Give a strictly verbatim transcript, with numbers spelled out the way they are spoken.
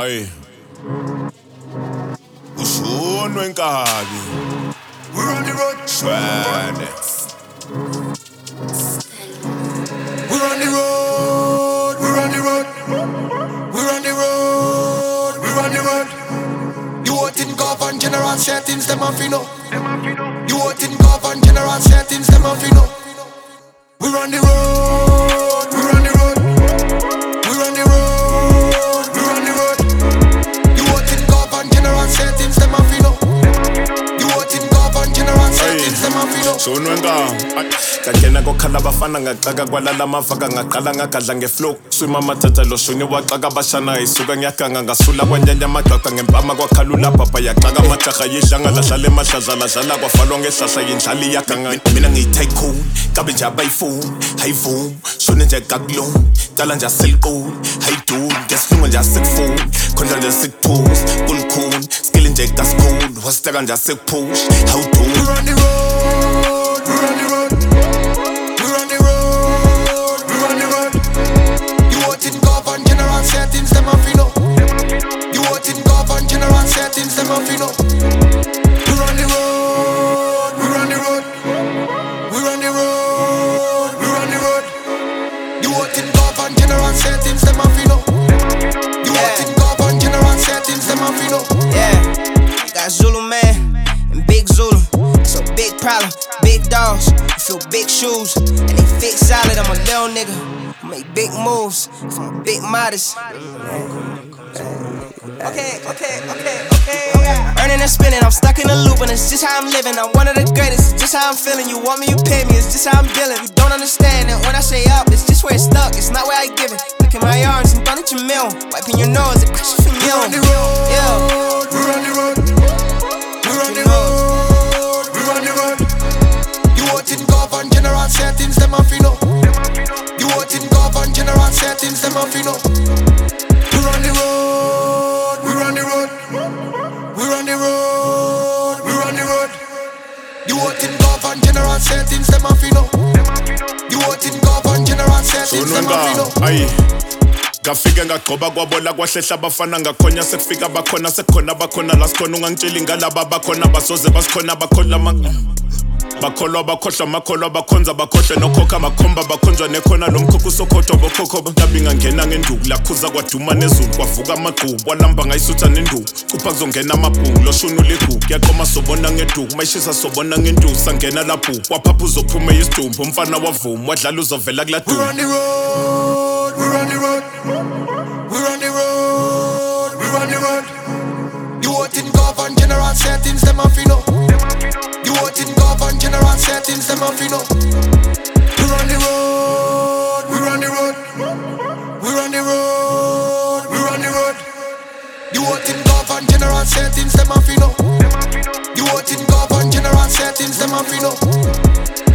Aye. Ushunwe nkabi. We're on the road. Shwane. We're on the road. We're on the road. We're on the road. We're on the road. You want in govern general settings, them off you know. You want in govern general settings, them off you know. We're on the road. We're on the road. We're on the road. We're on the road. You want in govern general settings, them off you know. You want in govern general settings, them off you know. Shunwe nkabi. Kagena kokhala bafana ngaqaka kwalala mavaka ngaqala ngagadla ngeflow swima amathatha lo shuni waxaka bashana isuka ngiyaganga ngasula kwanyanya amaqaqa ngempama kwakhalula baba yaqaka amajaha yidlanga lahlala emahlazala dlala kwafalwa ngehlahla yindlali yaganga mina ngiyi-tycoon kabe nje abayifuni hayivumi shone nje kakulung cala nje aseliquli hayiduli ngesilungu nje asekufuni khonja nje sikuphuza kulukhuni skili nje kasikhulu wasiteka nje asekuphush hawuduli. We're on the road, we're on the road. We're on the road, we're on the road. You want in govern general settings, them off you know. You want in govern general settings, them off you know. We're on the road, we're on the road. We're on the road, we're on the road. You want in govern general settings, them off you know. You want in govern general settings, them off you know. Yeah, got Zulu man and Big Zulu. It's a big problem, big dogs, you feel big shoes, and they fit solid. I'm a little nigga, I make big moves, from a big modest. Okay, okay, okay, okay. Earning and spinning, I'm stuck in a loop, and it's just how I'm living. I'm one of the greatest, it's just how I'm feeling. You want me, you pay me, it's just how I'm dealing. You don't understand it when I say up, it's just where it's stuck, it's not where I give it. Look at my arms and throw it your mill, wiping your nose, it crashes from you. We're on the road, Yeah. we're on the road. We're on the road, we're on the road. You want in govern general settings, them off you know. You want in govern general settings, them off you know. We're on the road, we're on the road. We're on the road, we're on the road. You want in govern general settings, them off you know. You want in govern general settings, Shunwe them off you know. nkabi. Aye. Ngafike ngagqoba kwabola kwahlehla abafana ngakhona sekufika bakhona sekukhona bakhona la sikhona ungangitsheli ngalaba bakhona basoze basikhona bakhola bakholwa bakhohlwa makholwa bakhonza bakhohle nokhokha makhomba bakhonjwa nekhona lomkhokho usokhothwa bokhokho mhlabi ngangena ngenduku lakhuza kwaduma nezulu kwavuka amagqubu walamba ngayisutha nenduku kupha kuzongena amabhungu loshunu ligu kuyaqoma sobona ngeduku mayishisa sobona ngenduku sangena lapho waphapha uzophuma isidumbu umfana wavuma wadlala uzovela kula We're duku. on the road, we're on the road. We're on the road, we're on the road. You want in govern general settings, them off you know. You want in govern general settings, them off you know. We're on the road, we're on the road. We're on the road, we're on the road. You want in govern general settings, them off you know. You want in govern general settings, them off you know.